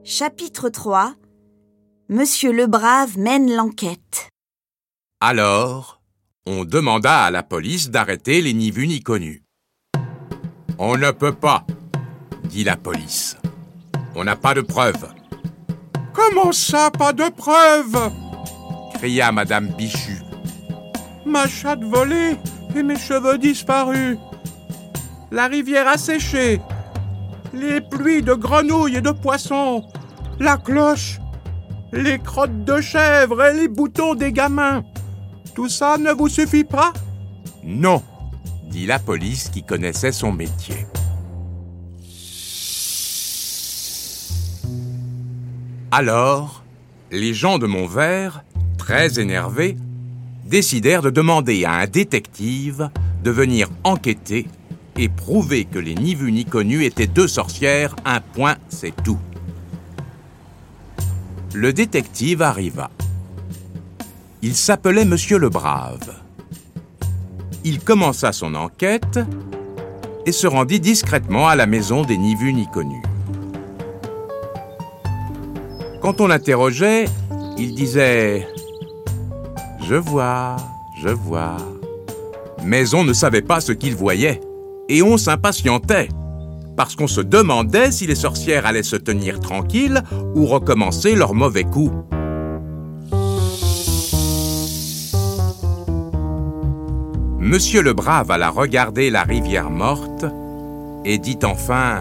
Chapitre 3. Monsieur Lebrave mène l'enquête. Alors, on demanda à la police d'arrêter les ni vus ni connus. « On ne peut pas, » dit la police. « On n'a pas de preuves. »« Comment ça, pas de preuves ?» cria Madame Bichu. « Ma chatte volée et mes cheveux disparus. La rivière a séché. Les pluies de grenouilles et de poissons. La cloche. Les crottes de chèvre et les boutons des gamins. Tout ça ne vous suffit pas ? » « Non, » dit la police qui connaissait son métier. Alors, les gens de Montvert, très énervés, décidèrent de demander à un détective de venir enquêter et prouver que les ni vus ni connus étaient deux sorcières, un point, c'est tout. Le détective arriva. Il s'appelait Monsieur Lebrave. Il commença son enquête et se rendit discrètement à la maison des ni vus ni connus. Quand on l'interrogeait, il disait « Je vois, je vois ». Mais on ne savait pas ce qu'il voyait et on s'impatientait parce qu'on se demandait si les sorcières allaient se tenir tranquilles ou recommencer leur mauvais coup. Monsieur Lebrave alla regarder la rivière morte et dit enfin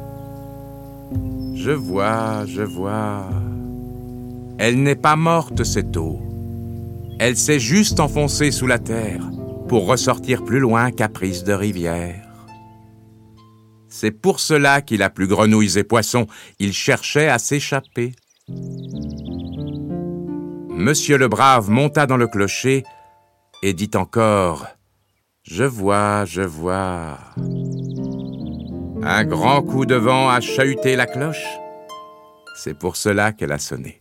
« Je vois, je vois. Elle n'est pas morte, cette eau. Elle s'est juste enfoncée sous la terre pour ressortir plus loin qu'à prise de rivière. C'est pour cela qu'il a plus grenouilles et poissons. Il cherchait à s'échapper. » Monsieur Lebrave monta dans le clocher et dit encore « Je vois, je vois. » Un grand coup de vent a chahuté la cloche. C'est pour cela qu'elle a sonné.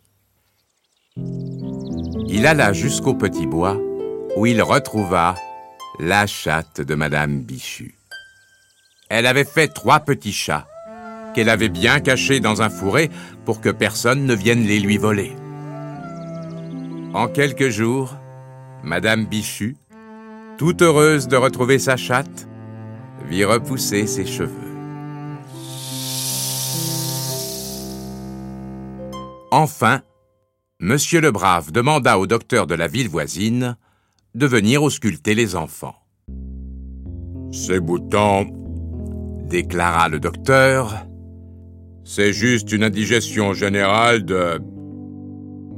Il alla jusqu'au petit bois où il retrouva la chatte de Madame Bichu. Elle avait fait 3 petits chats qu'elle avait bien cachés dans un fourré pour que personne ne vienne les lui voler. En quelques jours, Madame Bichu, toute heureuse de retrouver sa chatte, vit repousser ses cheveux. Enfin, Monsieur Lebrave demanda au docteur de la ville voisine de venir ausculter les enfants. « Ces boutons, » déclara le docteur, « c'est juste une indigestion générale de bonbons, »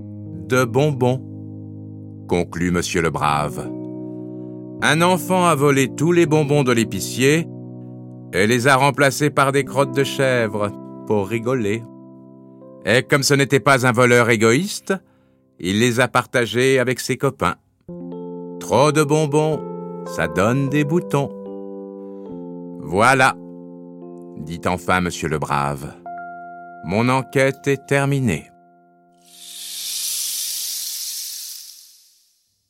conclut Monsieur Lebrave. Un enfant a volé tous les bonbons de l'épicier et les a remplacés par des crottes de chèvre pour rigoler. Et comme ce n'était pas un voleur égoïste, il les a partagés avec ses copains. Trop de bonbons, ça donne des boutons. Voilà, dit enfin Monsieur Lebrave. Mon enquête est terminée.